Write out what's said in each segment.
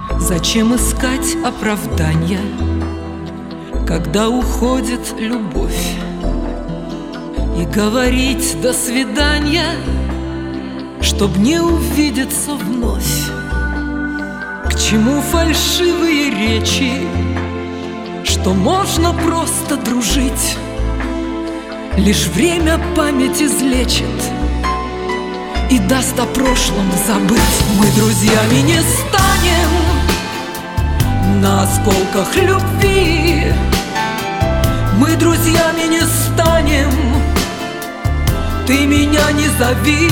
Зачем искать оправдания, когда уходит любовь, и говорить «до свидания», чтоб не увидеться вновь? К чему фальшивые речи, что можно просто дружить? Lишь время память излечит и даст о прошлом забыть. Мы друзьями не станем на осколках любви, мы друзьями не станем, ты меня не зови.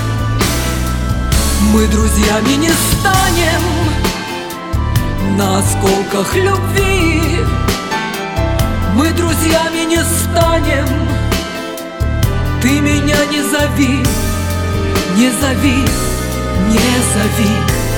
Мы друзьями не станем на осколках любви, мы друзьями не станем, ты меня не зови, не зови, не зови.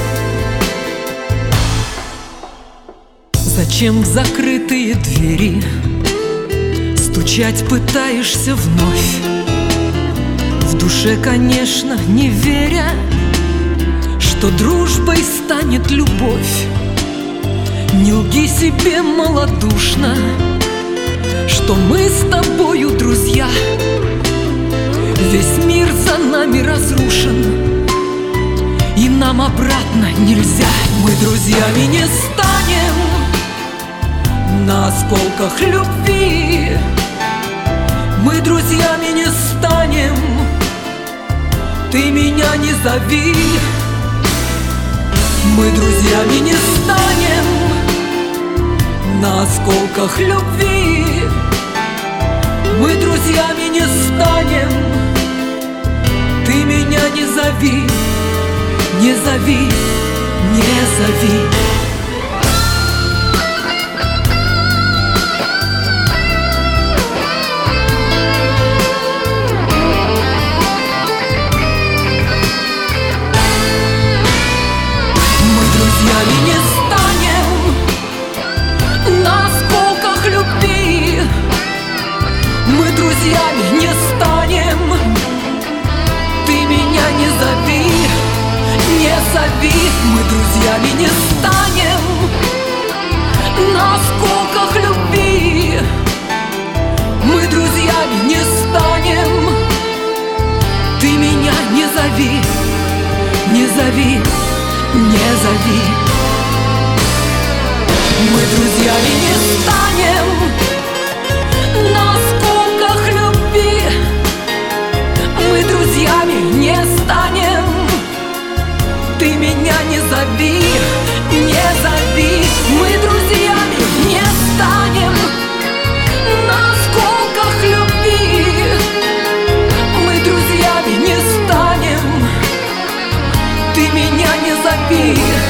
Зачем в закрытые двери стучать пытаешься вновь? В душе, конечно, не веря, что дружбой станет любовь. Не лги себе малодушно, что мы с тобою друзья. Весь мир за нами разрушен, и нам обратно нельзя. Мы друзьями не станем на осколках любви, мы друзьями не станем, ты меня не зови. Мы друзьями не станем на осколках любви, мы друзьями не станем, ты меня не зови, не зови, не зови. Мы не станем на осколках любви, мы друзьями не станем, ты меня не зови, не зови. Мы друзьями не станем на осколках любви, мы друзьями не станем, ты меня не зови, не зови, не зови. Мы друзьями не станем на осколках любви, мы друзьями не станем, ты меня не зови, не зови. Мы друзьями не станем на осколках любви, мы друзьями не станем, ты меня не зови.